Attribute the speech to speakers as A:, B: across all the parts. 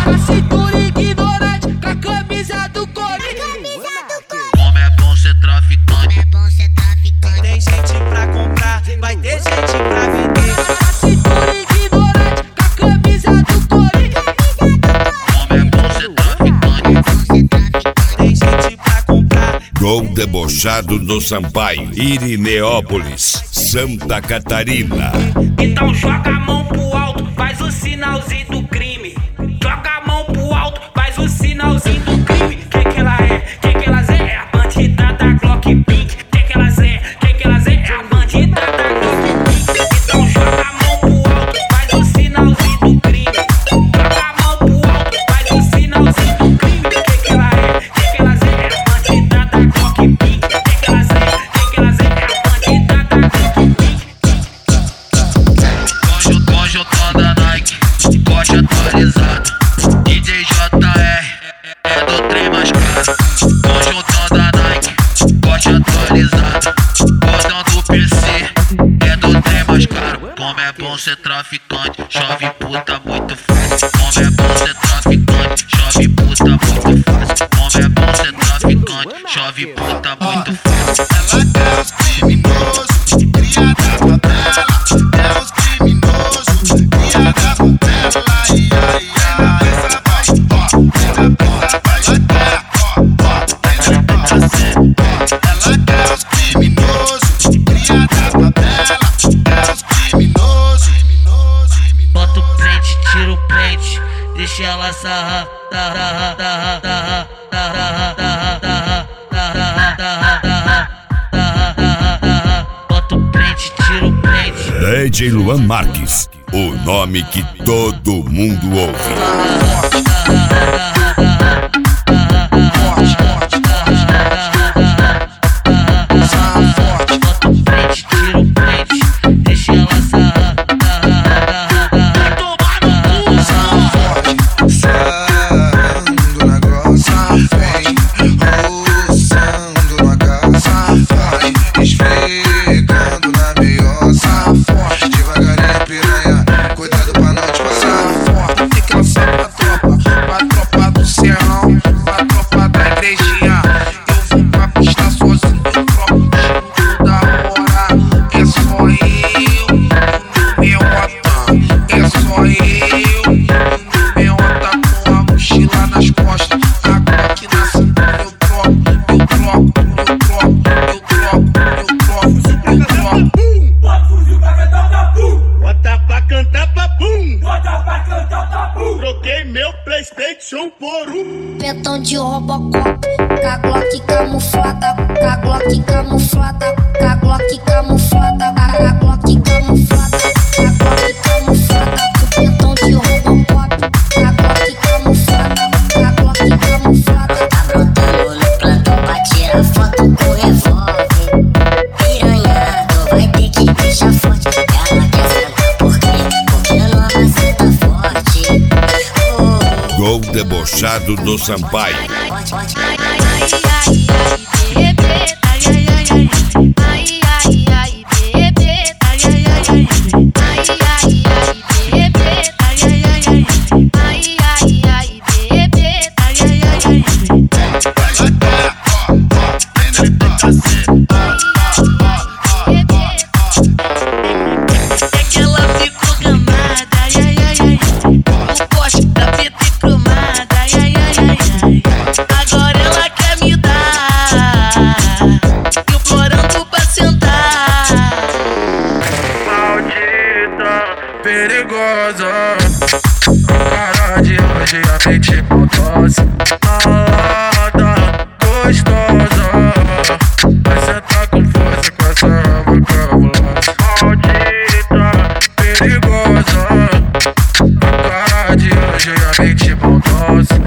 A: A cintura ignorante com a camisa do Corinthians.
B: Como é bom ser traficante.
C: Tem gente pra comprar, vai ter gente pra vender.
A: A cintura ignorante com a camisa do Corinthians.
B: Como é bom ser traficante.
C: Tem gente pra comprar.
D: Gol debochado do Sampaio, Irineópolis, Santa Catarina.
E: Então joga a mão pro alto, faz o sinalzinho do crime. Joga a mão pro alto, faz o sinalzinho do crime. Quem que ela é? Quem que elas é? É a bandida da Glock Pink. Quem que elas é? Quem que elas é? É a bandida da Glock Pink. Então joga a mão pro alto, faz o sinalzinho do crime. Joga a mão pro alto, faz o sinalzinho do crime. Quem que ela é? Quem que elas é? É a bandida da Glock Pink. Quem que elas é? Quem que elas é? É a bandida da Glock Pink.
B: Conjuntando a Nike, corte atualizado. DJ JR é do trem mais caro. Conjuntando a Nike, corte atualizado. Cordão do PC é do trem mais caro. Como é bom ser traficante, chove puta muito fácil. Como é bom ser traficante, chove puta muito fácil. Como é bom ser traficante, chove puta muito fácil.
F: Ela é os criminosos, cria da favela. É os criminosos, cria da favela. Essa vai, essa vai até, ela é os criminosos, cria da favela. É os criminosos.
E: Bota o print, tira o print, deixa ela sarrar, bota o print, tira o print.
D: DJ Luan Marques, o nome que todo mundo ouve.
E: Bota o print, tira o print, deixa ela sarrar.
F: Sarrando na grossa, vem roçando na caça, vai esfregando na meiosa, forte, devagarinho piranha, cuidado pra não te passar forte. Tem que lançar pra tropa do serrão, pra tropa da igrejinha. Eu vou pra pista sozinho, eu troco da hora. É só eu, meu otão, é só eu. Meu otão com a mochila nas costas, agora aqui na cintura eu troco.
G: Bota pra cantar papum. Troquei meu PlayStation por
H: Petão de Robocop, com a Glock camuflada, com a Glock camuflada, com a Glock camuflada, com a Glock camuflada, com a Glock camuflada. O petão de Robocop, com a Glock camuflada, com a Glock camuflada. Tá brotando no plantão pra tirar foto com revólver. Piranhado, vai ter que deixar forte. Ela quer sentar por quê? Porque nova cê tá forte.
D: Gol debochado do Sampaio.
E: Agora ela quer me dar, implorando pra sentar.
F: Maldita, perigosa, cara de hoje a mente maldosa, malada, gostosa, vai sentar com força com essa raba cabulosa. Maldita, perigosa, cara de hoje a mente maldosa,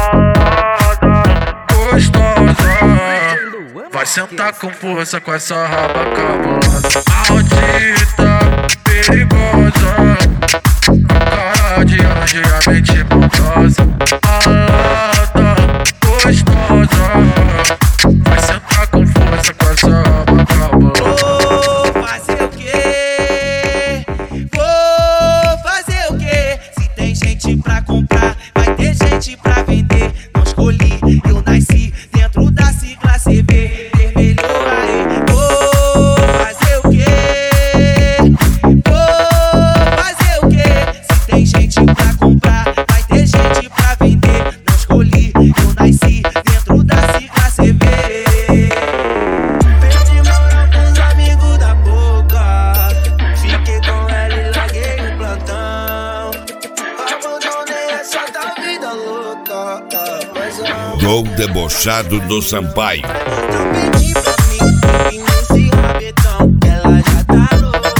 F: vai sentar com força com essa raba cabulosa. Maldita, perigosa, cara de anjo e a mente maldosa, malada, gostosa, vai sentar com força com essa raba cabulosa.
C: Vou fazer o quê? Vou fazer o quê? Se tem gente pra comprar, vai ter
D: Joe Debochado do Sampaio.
C: Trompetinho pra mim, nesse rabetão, que ela já tá louca.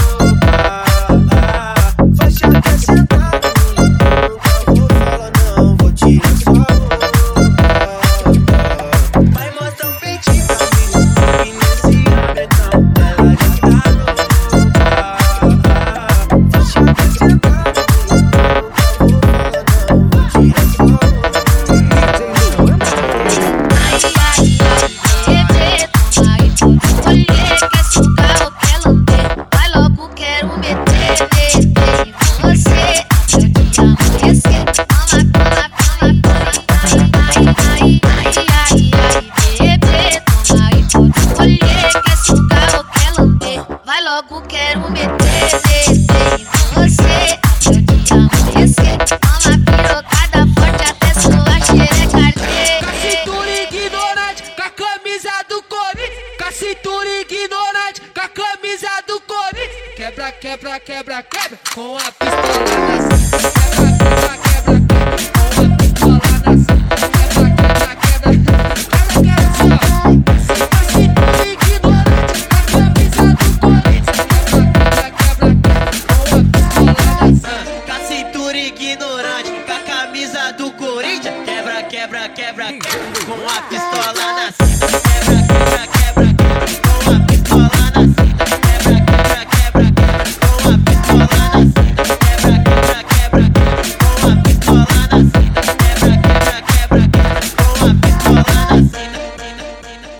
C: Faixa quer sentar comigo, por favor, fala não, vou tirar sua roupa. Vai mostrar um peitinho pra mim, nesse rabetão, que ela já tá louca. Faixa quer sentar comigo, por favor, fala não, vou tirar sua roupa.
H: Quero meter em você antes de amanhecer. Toma pirocada forte até sua xereca arder.
A: Com a cintura ignorante, com a camisa do Corinthians. Com a cintura ignorante, com a camisa do Corinthians. Quebra, quebra, quebra, quebra, com a pistola na cinta. Quebra, quebra, quebra, quebra, com a pistola na cinta. Quebra, quebra, quebra, quebra, quebra, assim, ó. Com a cintura ignorante, com a camisa do Corinthians.
C: Com a cintura ignorante, com a camisa do Corinthians. Quebra, quebra, quebra, quebra, com a pistola na